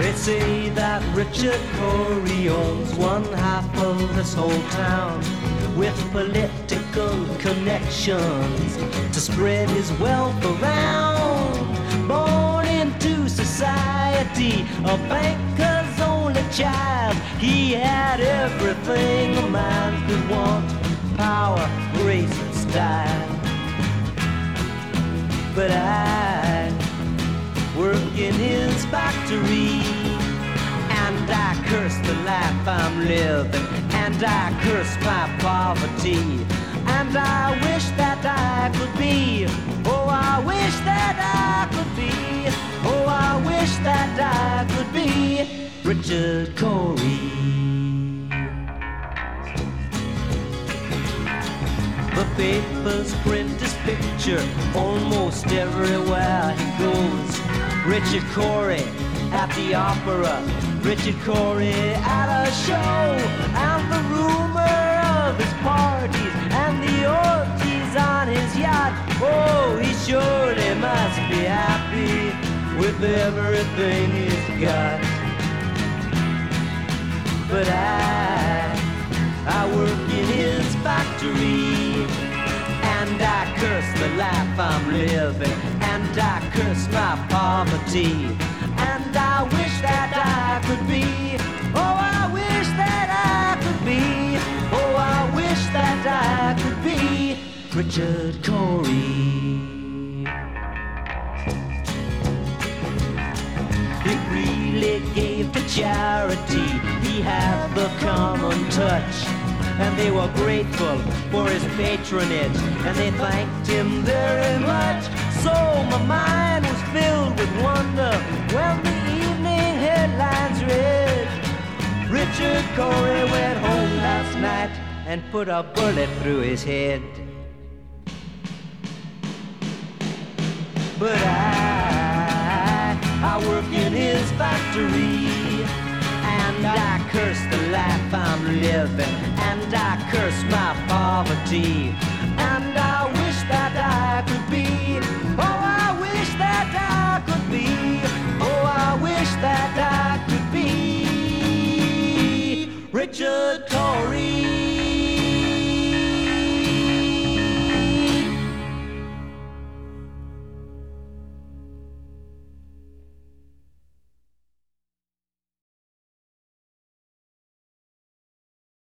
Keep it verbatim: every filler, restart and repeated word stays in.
They say that Richard Corey owns one half of this whole town, with political connections to spread his wealth around. Born into society, a banker's only child, he had everything a man could want: power, grace, and style. But I work in his factory, and I curse the life I'm living, and I curse my poverty, and I wish that I could be, oh I wish that I could be, oh I wish that I could be Richard Corey. The papers print his picture almost everywhere he goes. Richard Corey at the opera, Richard Corey at a show, and the rumor of his parties and the orgies on his yacht. Oh, he surely must be happy with everything he's got. But I, I work in his factory, and I curse the life I'm living, and I curse my poverty, and I wish that I could be, oh I wish that I could be, oh I wish that I could be Richard Corey. He really gave to charity, he had the common touch, and they were grateful for his patronage, and they thanked him very much. So my mind was filled with wonder when the evening headlines read, Richard Corey went home last night and put a bullet through his head. But I, I work in his factory, and I curse the life I'm living, and I curse my poverty, and I wish that I could be, oh I wish that I could be, oh I wish that I could be Richard Corey.